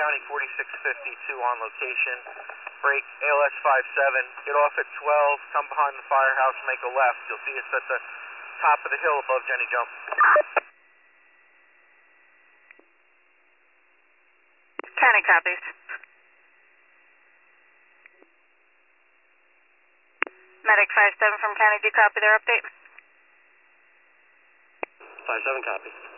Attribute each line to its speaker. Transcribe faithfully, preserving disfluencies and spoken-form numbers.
Speaker 1: County forty-six fifty-two on location. Break A L S five seven. Get off at twelve. Come behind the firehouse. Make a left. You'll see us at the top of the hill above Jenny Jump.
Speaker 2: County copies. Medic five seven from County, do you copy their update?
Speaker 3: five seven copy.